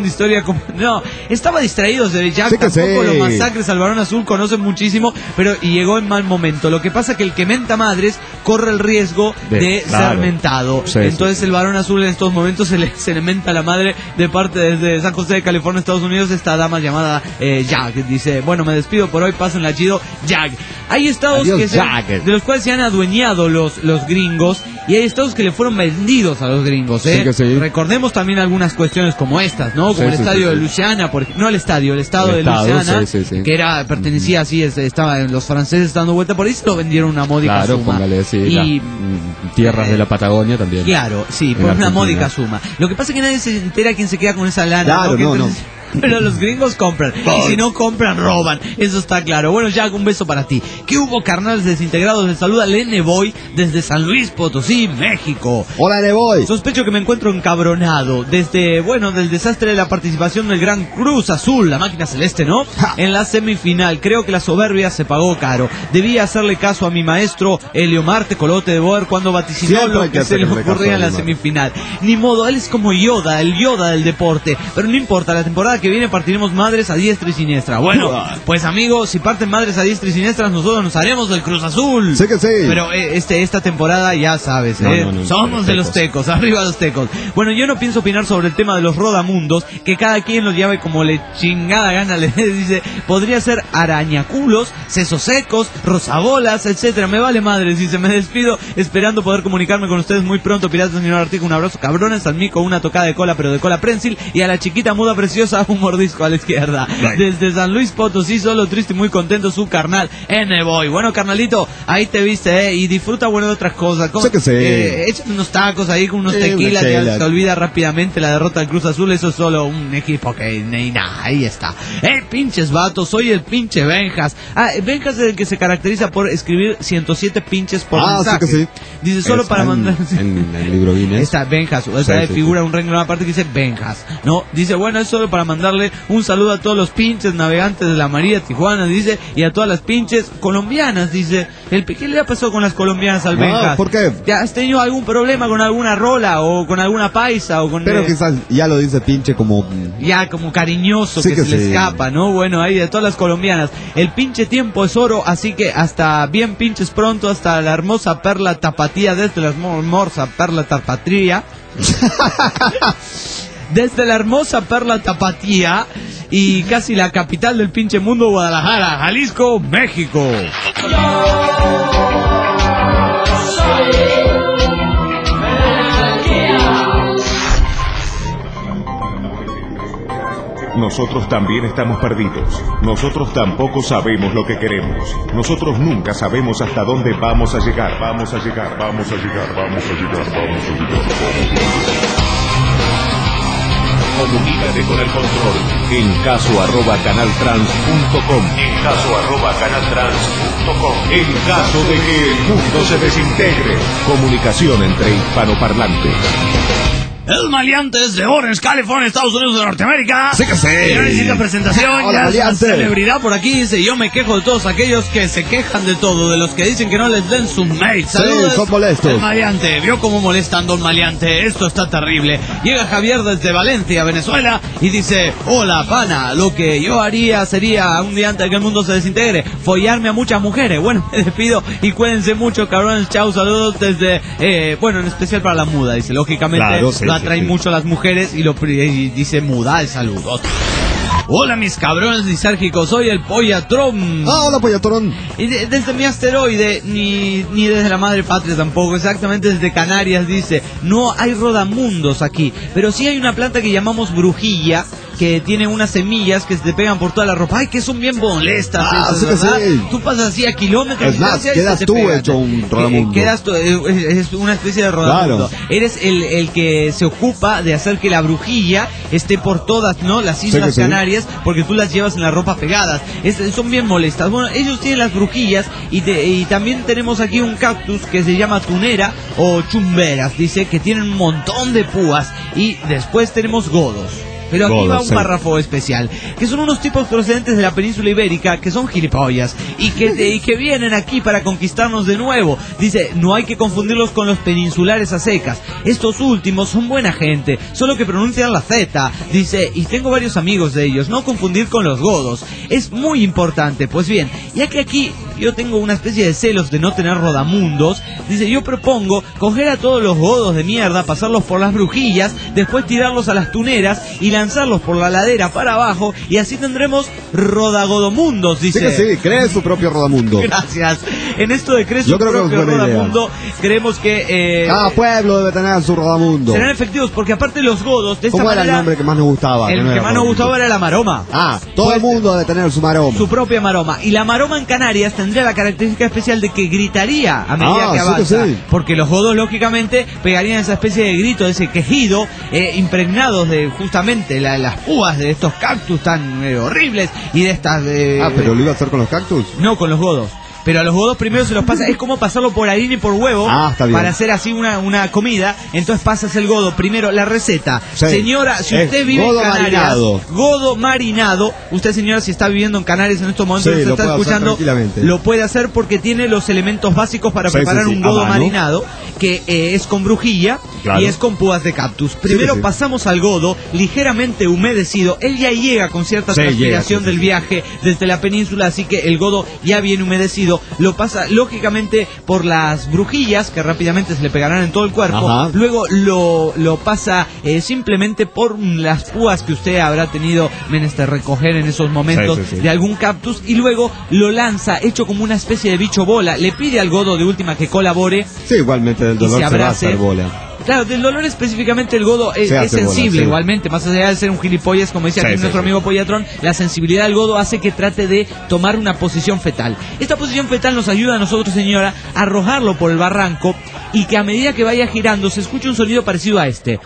historia como... No, estaba distraído de Jack, Sí que tampoco sí. los masacres al Barón Azul conoce muchísimo, pero y llegó en mal momento. Lo que pasa que el que menta madres corre el riesgo de claro. ser mentado. Sí, Entonces sí. el Barón Azul en estos momentos se le menta a la madre de parte desde San José de California, Estados Unidos, esta dama llamada Jack. Dice, bueno, me despido por hoy, pásenla chido, Jack. Hay estados Adiós, de los cuales se han adueñado los gringos, y hay estados que le fueron vendidos a los gringos, Sí que sí. Recordemos también algunas cuestiones como estas, ¿no? Como Sí, el sí, estadio sí, de sí. Luisiana, no el estadio de estado, Luisiana, sí. que pertenecía así, estaba los franceses dando vuelta por ahí, se lo vendieron una módica Claro, suma. póngale, sí, Y tierras de la Patagonia también. claro, sí, En por una Argentina. módica suma. Lo que pasa es que nadie se entera quién se queda con esa lana. Claro, Que no. entonces- Pero los gringos compran, y si no compran, roban. Eso está claro. Bueno, Jack, un beso para ti. ¿Qué hubo, carnales desintegrados? Les saluda Lene Boy desde San Luis Potosí, México. Hola, Neboy. Sospecho que me encuentro encabronado desde, del desastre de la participación del Gran Cruz Azul, la máquina celeste, ¿no? En la semifinal. Creo que la soberbia se pagó caro. Debía hacerle caso a mi maestro Eliomar Tecolote de Boer cuando vaticinó Siempre hay lo que que se le hacerle caso ocurría a en la Eliomar. semifinal. Ni modo, él es como Yoda, el Yoda del deporte. Pero no importa, la temporada que viene partiremos madres a diestra y siniestra. Bueno, pues amigos, si parten madres a diestra y siniestra, nosotros nos haremos del Cruz Azul. Sí que sí. Pero esta temporada ya sabes, No, somos de los tecos, arriba los tecos. Bueno, yo no pienso opinar sobre el tema de los rodamundos, que cada quien los llame como le chingada gana le dice. Podría ser arañaculos, sesos secos, rosabolas, etcétera. Me vale madres, dice. Me despido esperando poder comunicarme con ustedes muy pronto. Piratas, señor Artico, un abrazo cabrones. Al mico una tocada de cola, pero de cola prensil. Y a la chiquita muda preciosa un mordisco a la izquierda. Desde San Luis Potosí, solo triste y muy contento su carnal N-Boy. Bueno, carnalito, ahí te viste, y disfruta de otras cosas. Sí que sí. Échate unos tacos ahí con unos tequilas, una ya chela. se olvida rápidamente la derrota del Cruz Azul. Eso es solo un equipo que ni nada, ahí está. Pinches vatos, soy el pinche Benjas. Benjas es el que se caracteriza por escribir 107 pinches por mensaje. Sí que sí. Dice solo Está para mandar. en el libro Guinness. Está Benjas, o sea, Sí, figura un renglón aparte que dice Benjas, ¿no? Dice, bueno, es solo para mandarle un saludo a todos los pinches navegantes de la María Tijuana, dice, y a todas las pinches colombianas, dice. ¿Qué le ha pasado con las colombianas al Benjas? ¿Por qué? ¿Ya has tenido algún problema con alguna rola o con alguna paisa o con... Pero quizás ya lo dice pinche como... Ya como cariñoso, Sí que que se le sí. escapa, ¿no? Bueno, ahí de todas las colombianas. El pinche tiempo es oro, así que hasta bien pinches pronto, hasta la hermosa perla tapatía, desde la hermosa perla tapatría. Desde la hermosa perla tapatía y casi la capital del pinche mundo, Guadalajara, Jalisco, México. Nosotros también estamos perdidos. Nosotros tampoco sabemos lo que queremos. Nosotros nunca sabemos hasta dónde vamos a llegar. Vamos a llegar, vamos a llegar, vamos a llegar, vamos a llegar. Comunícate con el control en caso@canaltrans.com. En caso@canaltrans.com. En caso de que el mundo se desintegre. Comunicación entre hispanoparlantes. El maleante es de Orange, California, Estados Unidos de Norteamérica. Sí que sí. Y no necesita presentación, Hola, ya es una maleante. celebridad por aquí. Dice, yo me quejo de todos aquellos que se quejan de todo, de los que dicen que no les den su mate. Saludos. son molestos. El maleante, vio cómo molestan Don Maleante. Esto está terrible. Llega Javier desde Valencia, Venezuela, y dice, hola, pana, lo que yo haría sería, un día antes de que el mundo se desintegre, follarme a muchas mujeres. Bueno, me despido y cuídense mucho, cabrones. Chau, saludos desde, en especial para la muda. Dice, lógicamente, Claro, sí, lo atraen mucho las mujeres y dice muda el saludo. Hola mis cabrones lisérgicos, soy el Pollatrón. Hola, Pollatrón. Y desde mi asteroide, ni desde la madre patria tampoco, exactamente desde Canarias, dice, no hay rodamundos aquí, pero sí hay una planta que llamamos brujilla, que tiene unas semillas que se te pegan por toda la ropa. Ay, que son bien molestas esas, sí que ¿verdad? sí. Tú pasas así a kilómetros. Es más, de distancia y quedas se te tú pegan. hecho un rodamundo. Quedas tú, es una especie de rodamundo. Claro. Eres el que se ocupa de hacer que la brujilla esté por todas, ¿no? Las Islas que sí. Canarias, porque tú las llevas en la ropa pegadas. Son bien molestas. Bueno, ellos tienen las brujillas y también tenemos aquí un cactus que se llama tunera o chumberas, dice, que tienen un montón de púas. Y después tenemos godos. Pero aquí Godos, va un sí. párrafo especial, que son unos tipos procedentes de la península ibérica que son gilipollas y que vienen aquí para conquistarnos de nuevo. Dice, no hay que confundirlos con los peninsulares a secas. Estos últimos son buena gente, solo que pronuncian la Z. Dice, y tengo varios amigos de ellos, no confundir con los godos. Es muy importante. Pues bien, ya que aquí yo tengo una especie de celos de no tener rodamundos, dice, yo propongo coger a todos los godos de mierda, pasarlos por las brujillas, después tirarlos a las tuneras y lanzarlos por la ladera para abajo, y así tendremos rodagodomundos, dice. Sí que sí, cree su propio rodamundo. Gracias. En esto de creer su Yo creo que propio es buena idea. rodamundo, creemos que Cada pueblo debe tener su rodamundo. serán efectivos, porque aparte los godos, de esta ¿Cómo era el manera, nombre que más nos gustaba? el no que era más nos rodamundo. gustaba era la maroma. Ah, todo el mundo debe tener su maroma. Su propia maroma. Y la maroma en Canarias tendría la característica especial de que gritaría a medida que sí que avanza. sí. Porque los godos, lógicamente, pegarían esa especie de grito, ese quejido, impregnados de justamente las púas de estos cactus tan horribles y de estas... Pero lo iba a hacer con los cactus. No, con los godos. Pero a los godos primero se los pasa, es como pasarlo por harina y por huevo Está bien. para hacer así una comida. Entonces pasas el godo primero, la receta. Sí. Señora, si Es usted vive godo en Canarias, marinado. godo marinado, usted señora si está viviendo en Canarias en estos momentos, Sí, usted lo está puede hacer escuchando, tranquilamente. lo puede hacer porque tiene los elementos básicos para Sí, preparar sí, sí, un godo a mano. marinado, que es con brujilla Claro. y es con púas de cactus. Primero sí. pasamos al godo ligeramente humedecido, él ya llega con cierta Sí, transpiración llega, sí, del sí. viaje desde la península, así que el godo ya viene humedecido, lo pasa lógicamente por las brujillas que rápidamente se le pegarán en todo el cuerpo. Ajá. Luego lo pasa simplemente por las púas que usted habrá tenido menester recoger en esos momentos Sí, sí, sí. de algún cactus, y luego lo lanza hecho como una especie de bicho bola. Le pide al godo de última que colabore. Sí, igualmente del Y dolor se se va a abrace. hacer bola. Claro, del dolor específicamente el godo es Se hace bola, sensible, sí. igualmente, más allá de ser un gilipollas, como dice Sí, aquí sí, nuestro sí. amigo Pollatrón, la sensibilidad del godo hace que trate de tomar una posición fetal. Esta posición fetal nos ayuda a nosotros, señora, a arrojarlo por el barranco, y que a medida que vaya girando se escuche un sonido parecido a este.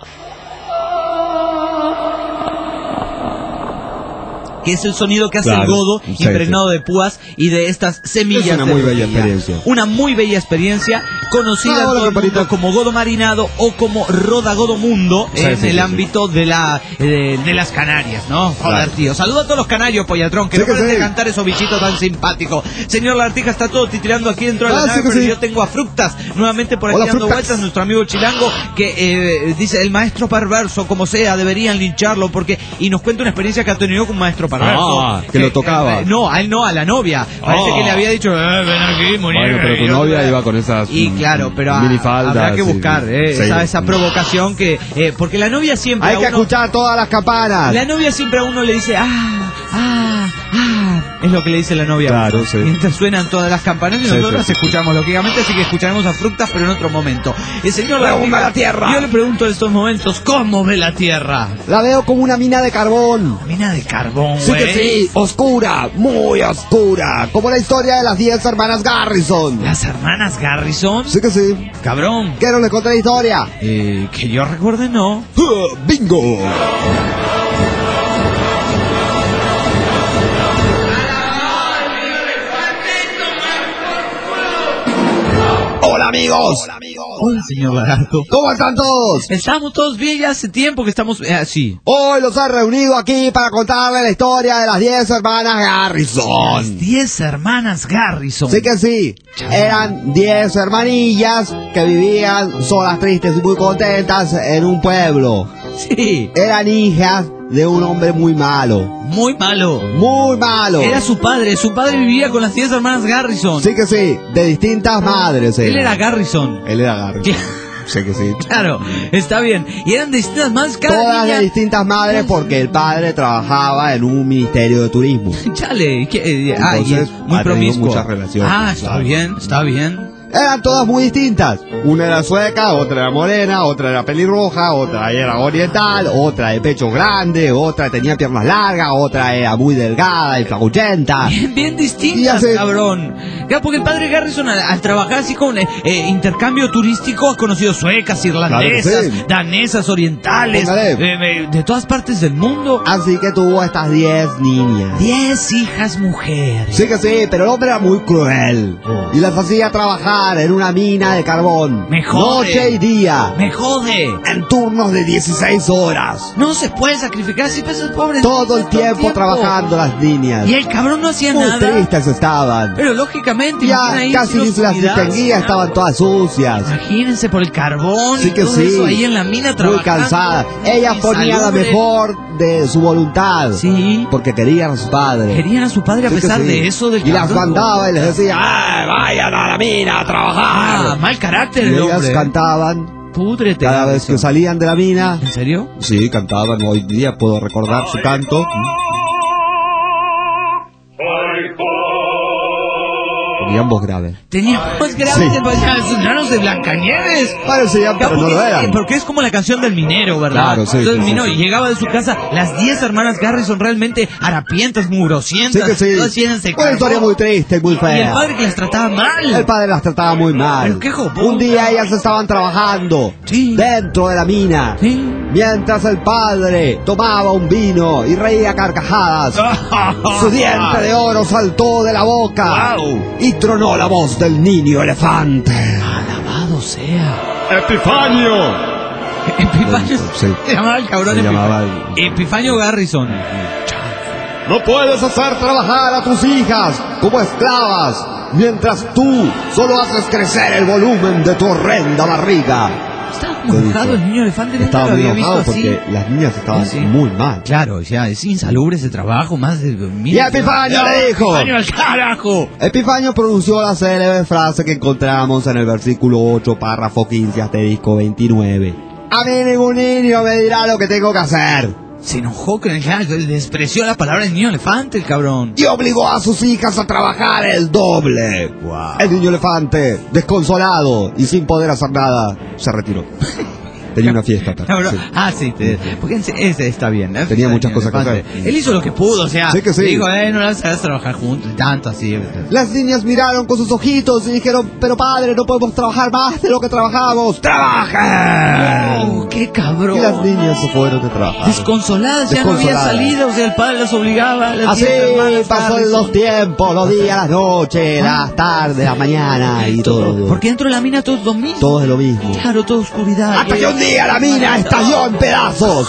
Que es el sonido que hace Claro, el godo, sí, impregnado de púas y de estas semillas. Es una de muy bella brujilla. experiencia. Una muy bella experiencia, conocida en Hola, todo el mundo compadrito. como godo marinado o como rodagodomundo Sí, en sí, el sí, ámbito de las Canarias, ¿no? Joder, Claro. tío. Saluda a todos los canarios, Pollatrón, que Sí no que paran de sí. cantar esos bichitos tan simpáticos. Señor Lartija está todo titirando aquí dentro de la Ah, nave, sí que pero sí. yo tengo a Fructas nuevamente por aquí Hola, dando Fructas. vueltas, nuestro amigo Chilango, que dice, el maestro perverso, como sea, deberían lincharlo, porque... Y nos cuenta una experiencia que ha tenido con un maestro perverso. Que lo tocaba. No, a él no, a la novia. Parece que le había dicho, ven aquí, muñeca. Bueno, pero tu Y yo- novia iba con esas Y claro, pero minifaldas, habrá que sí, buscar sí. esa provocación que... porque la novia siempre... Hay a que uno- escuchar todas las campanas. La novia siempre a uno le dice, es lo que le dice la novia. Claro, sí. Mientras suenan todas las campanas y Sí, nosotros sí, sí. escuchamos, lógicamente, así que escucharemos a Fructas, pero en otro momento. El señor ¿Cómo Lartiga, ve la tierra? yo le pregunto en estos momentos, ¿cómo ve la tierra? La veo como una mina de carbón. Mina de carbón, Sí que güey. sí, oscura, muy oscura. Como la historia de las 10 hermanas Garrison. Las hermanas Garrison. Sí que sí. Cabrón. ¿Quiero les contar la historia? Que yo recuerde, no. ¡Bingo! Hola amigos. Hola, señor Lagarto. ¿Cómo están todos? Estamos todos bien, ya hace tiempo que estamos así. Hoy los he reunido aquí para contarles la historia de las 10 hermanas Las Garrison. 10 hermanas Garrison. Sí que sí, eran 10 hermanillas que vivían solas, tristes y muy contentas en un pueblo. Sí. Eran hijas de un hombre muy malo. Muy malo. Muy malo. Era su padre vivía con las 10 hermanas Garrison. Sí que sí, de distintas madres. Él era Garrison. Él era Garrison. Sí que sí. Claro, está bien. Y eran de distintas más cada Todas niña. de distintas madres porque el padre trabajaba en un ministerio de turismo. Chale, Entonces, muy ha tenido promiscuo. muchas relaciones, Está claro. bien, está bien. Eran todas muy distintas. Una era sueca, otra era morena, otra era pelirroja, otra era oriental, otra de pecho grande, otra tenía piernas largas, otra era muy delgada y flacuchenta. Bien Y distintas, así. cabrón. Claro, porque el padre Garrison al trabajar así con intercambio turístico ha conocido suecas, irlandesas, Claro que sí. danesas, orientales, Póngale. de todas partes del mundo. Así que tuvo estas 10 niñas. 10 hijas mujeres. Sí que sí, pero el hombre era muy cruel. Y las hacía trabajar trabajar en una mina de carbón. Me jode. Noche y día. ¡Me jode! En turnos de 16 horas. No se puede sacrificar si esos pobres. Todo el tiempo trabajando las niñas. Y el cabrón no hacía Muy nada. tristes estaban. Pero lógicamente, Ya ahí casi ni se las distinguía, estaban todas sucias. Imagínense por el carbón Sí y que todo sí. eso ahí en la mina Muy trabajando. cansada. Ella ponía la Insalubre. mejor de su voluntad. Sí. Porque querían a su padre. Querían a su padre a Sí que pesar sí. de eso del Y las cabrón. mandaba y les decía, vayan a la mina a trabajar. Ah, mal carácter Y el ellas hombre. cantaban Púdrete. cada vez que salían de la mina. ¿En serio? Sí, cantaban. Hoy día puedo recordar su canto. Tenían voz grave. Tenía voz grave, Sí. los enanos de Blancanieves. Parecían, pero no lo eran. Porque es como la canción del minero, ¿verdad? Claro, sí, Entonces sí, el minero sí. llegaba de su casa, las 10 hermanas Garrison realmente harapientas, Sí mugrosientas, que sí. todas llenas de Una historia carbón. muy triste y muy Y el fea. padre que las trataba mal. El padre las trataba muy mal. Pero qué joputa. Un día ellas estaban trabajando Sí. dentro de la mina. Sí. Mientras el padre tomaba un vino y reía carcajadas. Su diente de oro saltó de la boca. Wow. Y tronó la voz del niño elefante. Alabado sea. ¡Epifanio! Epifanio. Sí. Se llamaba el cabrón Se Epifanio. llamaba Epifanio Garrison. No puedes hacer trabajar a tus hijas como esclavas, mientras tú solo haces crecer el volumen de tu horrenda barriga. Estaba como enojado el niño elefante. Nunca Estaba lo muy había enojado visto así. porque las niñas estaban Sí. muy mal. Claro, ya es insalubre ese trabajo, más de Y Epifanio le dijo. Epifanio al carajo. Epifanio pronunció la célebre frase que encontramos en el versículo 8, párrafo 15, asterisco 29. A mí ningún niño me dirá lo que tengo que hacer. Se enojó con el carajo, despreció la palabra del niño elefante, el cabrón. Y obligó a sus hijas a trabajar el doble. El niño elefante, desconsolado y sin poder hacer nada, se retiró. Tenía una fiesta. Cabrón. Sí. Ah, sí, porque ese está bien. Tenía muchas cosas que hacer. Él hizo lo que pudo, o sea, Sí que sí. dijo, no las hagas trabajar juntos, y tanto así. Las niñas miraron con sus ojitos y dijeron, pero padre, no podemos trabajar más de lo que trabajamos. ¡Trabajen! Oh, qué cabrón. Y las niñas se fueron de trabajar. Desconsoladas, ya no había Desconsoladas. salida, o sea, el padre las obligaba. Las Así 10 hermanas pasó Garrison. los tiempos, los días, las noches, las tardes, la mañana y todo. Porque dentro de la mina todo es lo mismo. Todo es lo mismo. Claro, todo oscuridad. Hasta que un día la mina estalló en pedazos.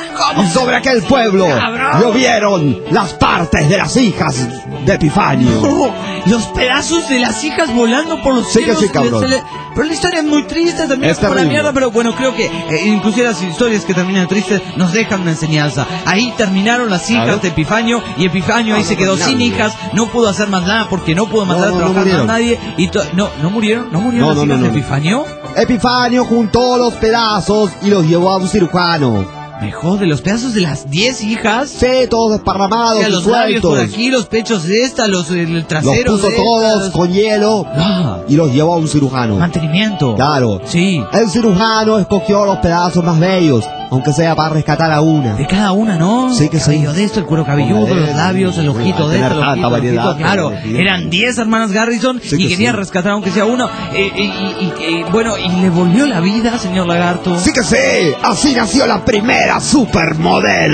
Y sobre aquel pueblo llovieron las partes de las hijas de Epifanio. Oh, los pedazos de las hijas volando por los Sí que cielos. sí, cabrón. Pero la historia es muy triste, también Es es por la terrible. mierda, pero bueno, creo que inclusive las historias que terminan tristes nos dejan una enseñanza. Ahí terminaron las hijas Claro. de Epifanio y Epifanio ahí No, se no quedó terminaron. sin hijas, no pudo hacer más nada porque no pudo mandar No, a no trabajar murieron. a nadie. Y no murieron, no murieron No, las no, hijas no, de no. Epifanio. Epifanio juntó los pedazos y los llevó a un cirujano. Me jode, los pedazos de las 10 hijas. Sí, todos desparramados O sea, y los labios por sueltos. aquí, los pechos de esta, el Los trasero puso de todos esta, con hielo Ah, y los llevó a un cirujano. mantenimiento. Claro. Sí. El cirujano escogió los pedazos más bellos, aunque sea para rescatar a una. De cada una, ¿no? Sí que sí. Cabello de esto, el cuero cabelludo, Hombre, los labios, el ojito de tener esto, el tanta ojito, el variedad, ojito, claro. pero- Eran 10 hermanas Garrison Sí y que quería sí. rescatar aunque sea uno. Bueno, y le volvió la vida, señor Lagarto. Sí que sí, así nació la primera supermodelo.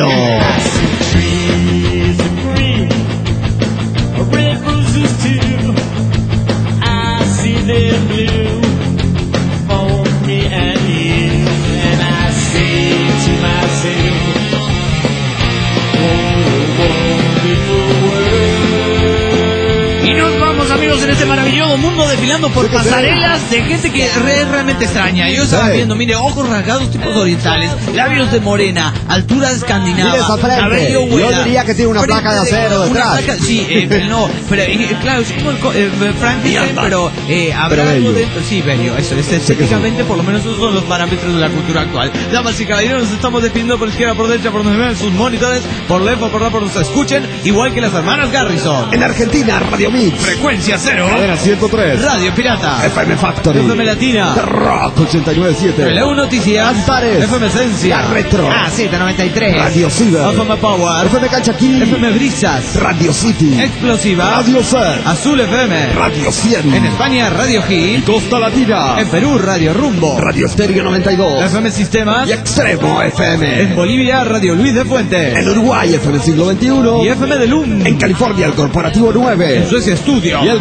Y nos vamos, amigos, en este maravilloso mundo desfilando por Sí que sí. pasarelas de gente que es realmente extraña. Yo estaba Sí. viendo, mire, ojos rasgados tipos orientales, labios de morena, altura escandinava, Mire esa frente. cabello Yo güera, diría que tiene una frente placa de acero detrás. Sí, no, pero claro, es como Frankenstein, pero habrá algo bello. dentro. Sí, bello, eso, estéticamente, por lo menos esos son los parámetros de la cultura actual. Damas y caballeros, nos estamos despidiendo por izquierda, por derecha, por donde vean sus monitores, por lejos, por donde nos escuchen, igual que las hermanas Garrison. En Argentina, Radio Mix. Frecuencia cero. Cadena 103. Radio Pirata. FM Factory. FM Latina. Rock 89.7. LU Noticias. Antares. FM Esencia. La Retro. AZ93. Radio Ciber. FM Power. FM Cachaquí. FM Brisas. Radio City. Explosiva. Radio Ser. Azul FM. Radio 100. En España, Radio Hit. Costa Latina. En Perú, Radio Rumbo. Radio Estéreo 92. FM Sistemas. Y Extremo En FM. Bolivia, Radio Luis de Fuentes. En Uruguay, FM Siglo Y XXI. FM de LUM. En California, el Corporativo 9. En Suecia, Estudio. Y el canal 70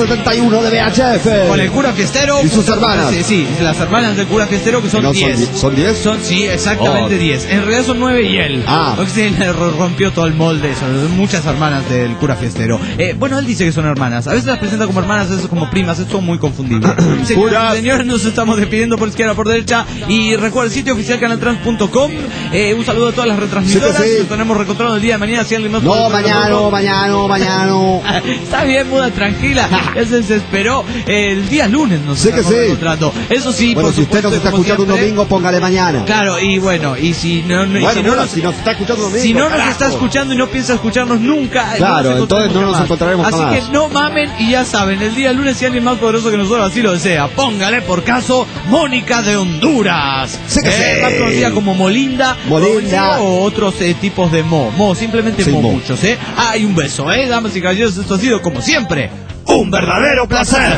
71 de VHF. Con el cura fiestero. Y sus hermanas. Sí, las hermanas del cura fiestero que son No, 10. ¿Son 10? Sí, exactamente 10. En realidad son 9 y él. Porque se le rompió todo el molde. Son muchas hermanas del cura fiestero. Bueno, él dice que son hermanas. A veces las presenta como hermanas, a veces como primas. Esto es muy confundible. Señores, nos estamos despidiendo por izquierda, por derecha. Y recuerda el sitio oficial canaltrans.com. Un saludo a todas las retransmisoras. Sí. Nos tenemos reencontrado el día de mañana. Si alguien más No, mañana. Está bien, muda, tranquila. Ya se desesperó. El día lunes nos Sí que estamos sí. encontrando. Eso sí, Bueno, por si usted supuesto, nos está como escuchando un siempre. domingo, póngale mañana. Claro, y bueno, y si no, si nos está escuchando un domingo, si no nos carajo. está escuchando y no piensa escucharnos nunca, Claro, entonces no nos encontraremos Así jamás. que no mamen y ya saben, el día lunes si alguien más poderoso que nosotros así lo desea, póngale por caso Mónica de Honduras. Sí que sí. Más conocida como Molinda. O otros tipos de Mo, simplemente Sí, Mo Mo. muchos, y un beso, damas y caballeros, esto ha sido como siempre un verdadero placer.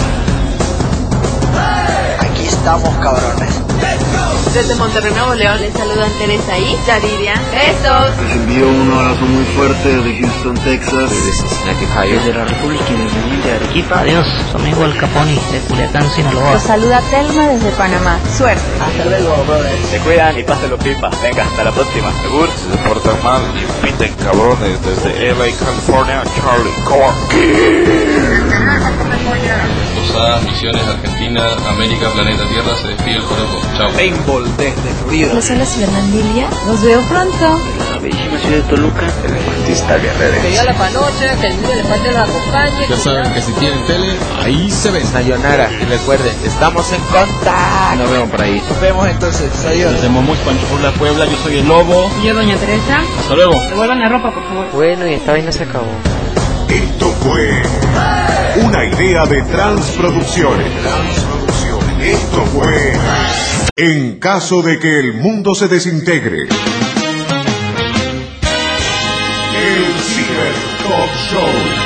Aquí estamos, cabrones. Desde Monterrey, Nuevo León, les saludan Teresa y Yaridia. ¡Besos! Les envío un abrazo muy fuerte desde Houston, Texas. Desde la República Independiente de Arequipa. Adiós, su amigo El Caponi de Culiacán, Sinaloa. Los saluda Telma desde Panamá. Suerte. Hasta luego, brothers. Se cuidan y pásenlo pipa. Venga, hasta la próxima. Segur. Si se portan mal y piten cabrones desde LA, California, Charlie Corky. Posadas, Misiones, Argentina, América, Planeta Tierra, se despide el joropo. Chao. Paintball desde Florida. Les habla Fernandilia. Los veo pronto. La bellísima ciudad de Toluca. El artista guerrero. Que Dios la panoche, que el niño le falta la acompañe. Ya saben que si tienen tele, ahí se ven. Sayonara. Y recuerden, estamos en contacto. Nos vemos por ahí. Nos vemos entonces. Adiós. Desde Momuch, Panchipula, Puebla, yo soy el Lobo. Y yo, doña Teresa. Hasta luego. Devuelvan la ropa, por favor. Bueno, y esta vaina se acabó. Esto fue una idea de Transproducciones. Esto fue En caso de que el mundo se desintegre. El Ciber Talk Show.